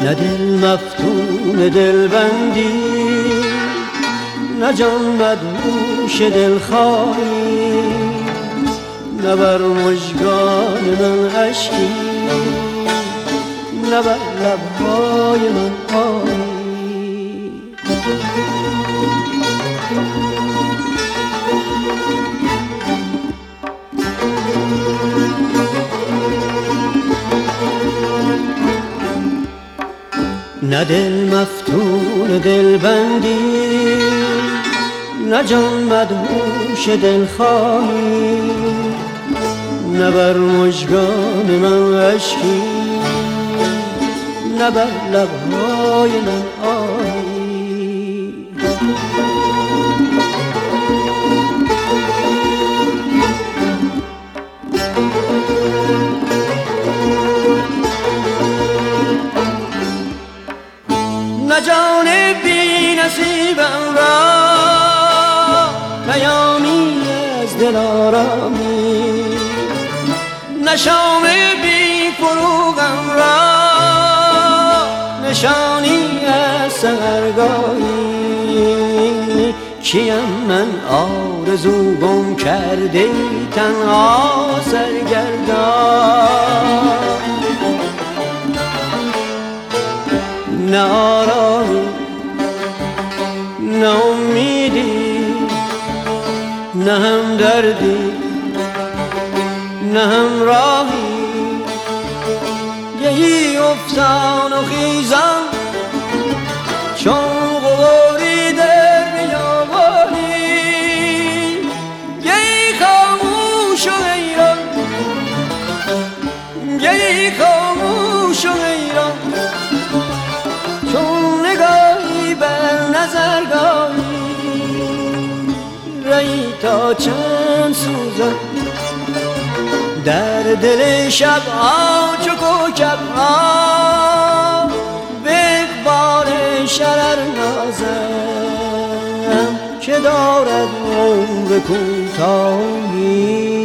نه دل مفتون دلبندی، نه جان مدهوش دلخواهی، نه بر مژگان من اشکی، نه بر لبهای من آهی. نه دل مفتون دلبندی، نه جان مدهوش دلخواهی، نه بر مژگان من اشکی، نه بر لبهای من آهی. نه جان بی نصیبم را پیامی از دل آرامی، نه شام بی فروغم را نشانی از سحرگاهی. کیم من آرزو گم کرده تنها سرگردان، نه آرامی نه امیدی، نه همدردی نه همراهی. یهی افتان و خیزان چون غباری در بیابانی، یهی خاموش و حیران، یهی خاموش و حیران، چون نگاهی بر نظرگاهی. رهی تا چند سوزم در دل شبها چو کوکبها، به اقبال شرر نازم که دارد عمر کوتاهی.